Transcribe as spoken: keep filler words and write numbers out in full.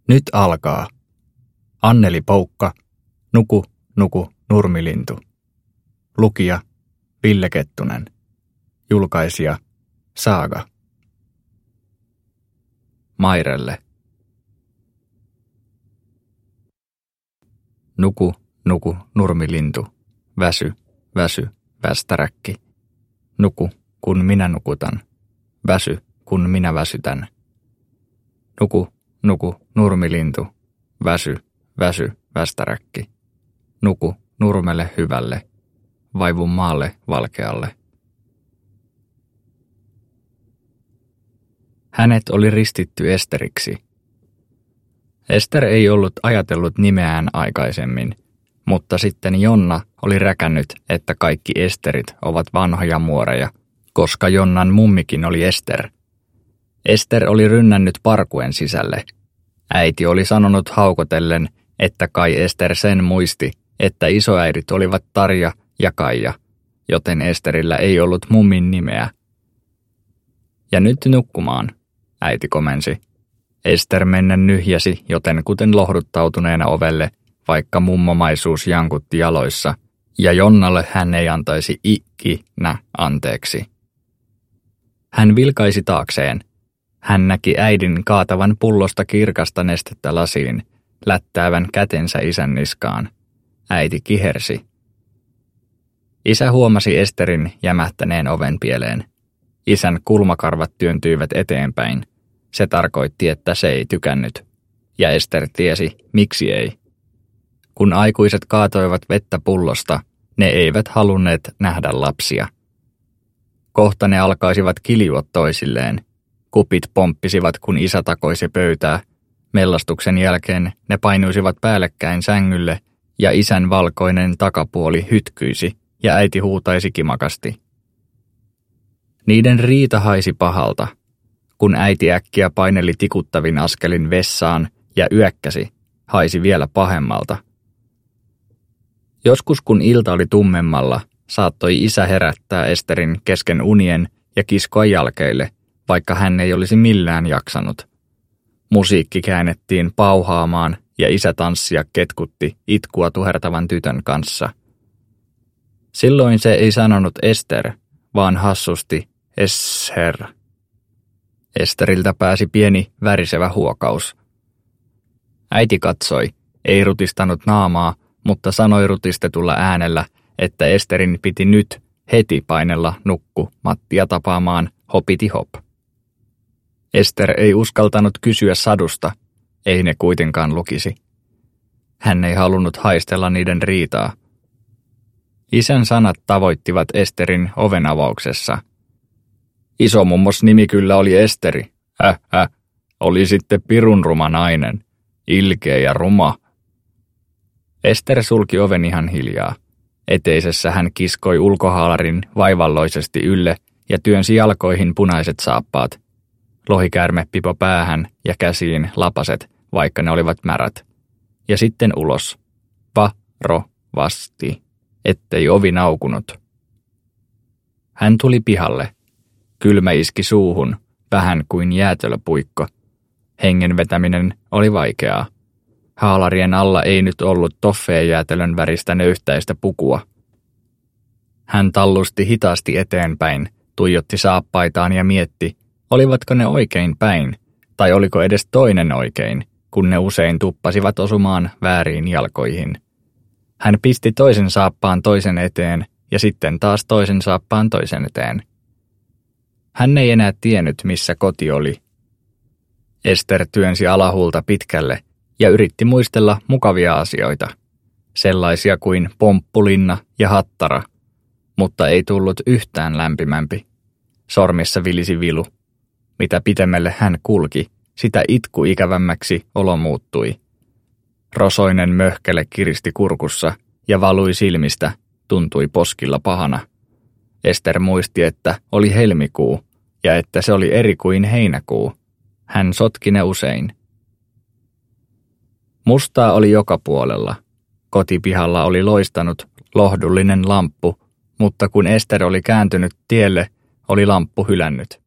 Nyt alkaa. Anneli Poukka, Nuku, nuku, nurmilintu. Lukija, Ville Kettunen. Julkaisija, Saaga. Mairelle. Nuku, nuku, nurmilintu. Väsy, väsy, västäräkki. Nuku, kun minä nukutan. Väsy, kun minä väsytän. Nuku, nuku, nurmilintu. Väsy, väsy, västäräkki. Nuku, nurmelle hyvälle. Vaivu maalle valkealle. Hänet oli ristitty Esteriksi. Ester ei ollut ajatellut nimeään aikaisemmin, mutta sitten Jonna oli räkännyt, että kaikki Esterit ovat vanhoja muoreja, koska Jonnan mummikin oli Ester. Ester oli rynnännyt parkuen sisälle. Äiti oli sanonut haukotellen, että kai Ester sen muisti, että isoäidit olivat Tarja ja Kaija, joten Esterillä ei ollut mummin nimeä. Ja nyt nukkumaan, äiti komensi. Ester mennä nyhjäsi joten kuten lohduttautuneena ovelle, vaikka mummomaisuus jankutti jaloissa, ja Jonnalle hän ei antaisi ikinä anteeksi. Hän vilkaisi taakseen. Hän näki äidin kaatavan pullosta kirkasta nestettä lasiin, lättäävän kätensä isän niskaan. Äiti kihersi. Isä huomasi Esterin jämähtäneen oven pieleen. Isän kulmakarvat työntyivät eteenpäin. Se tarkoitti, että se ei tykännyt. Ja Ester tiesi, miksi ei. Kun aikuiset kaatoivat vettä pullosta, ne eivät halunneet nähdä lapsia. Kohta ne alkaisivat kiljua toisilleen. Kupit pomppisivat, kun isä takoisi pöytää. Mellastuksen jälkeen ne painuisivat päällekkäin sängylle ja isän valkoinen takapuoli hytkyisi ja äiti huutaisi kimakasti. Niiden riita haisi pahalta. Kun äiti äkkiä paineli tikuttavin askelin vessaan ja yökkäsi, haisi vielä pahemmalta. Joskus kun ilta oli tummemmalla, saattoi isä herättää Esterin kesken unien ja kiskoa jalkeille, vaikka hän ei olisi millään jaksanut. Musiikki käännettiin pauhaamaan ja isä tanssia ketkutti itkua tuhertavan tytön kanssa. Silloin se ei sanonut Ester, vaan hassusti Esher. Esteriltä pääsi pieni värisevä huokaus. Äiti katsoi, ei rutistanut naamaa, mutta sanoi rutistetulla äänellä, että Esterin piti nyt heti painella nukku Mattia tapaamaan hopiti hop. Ester ei uskaltanut kysyä sadusta, ei ne kuitenkaan lukisi. Hän ei halunnut haistella niiden riitaa. Isän sanat tavoittivat Esterin ovenavauksessa. Isomummos nimi kyllä oli Esteri. Äh, äh, oli sitten pirun ruma nainen. Ilkeä ja ruma. Ester sulki oven ihan hiljaa. Eteisessä hän kiskoi ulkohaalarin vaivalloisesti ylle ja työnsi jalkoihin punaiset saappaat. Lohikäärme pipo päähän ja käsiin lapaset, vaikka ne olivat märät. Ja sitten ulos. Varovasti, ettei ovi naukunut. Hän tuli pihalle. Kylmä iski suuhun, vähän kuin jäätelöpuikko. Hengen vetäminen oli vaikeaa. Haalarien alla ei nyt ollut toffee-jäätelön väristä nöyhtäistä pukua. Hän tallusti hitaasti eteenpäin, tuijotti saappaitaan ja mietti, olivatko ne oikein päin, tai oliko edes toinen oikein, kun ne usein tuppasivat osumaan vääriin jalkoihin. Hän pisti toisen saappaan toisen eteen ja sitten taas toisen saappaan toisen eteen. Hän ei enää tiennyt, missä koti oli. Ester työnsi alahuulta pitkälle ja yritti muistella mukavia asioita, sellaisia kuin pomppulinna ja hattara, mutta ei tullut yhtään lämpimämpi. Sormissa vilisi vilu. Mitä pitemmälle hän kulki, sitä itku ikävämmäksi olo muuttui. Rosoinen möhkele kiristi kurkussa ja valui silmistä, tuntui poskilla pahana. Ester muisti, että oli helmikuu ja että se oli eri kuin heinäkuu. Hän sotki ne usein. Mustaa oli joka puolella. Kotipihalla oli loistanut lohdullinen lamppu, mutta kun Ester oli kääntynyt tielle, oli lamppu hylännyt.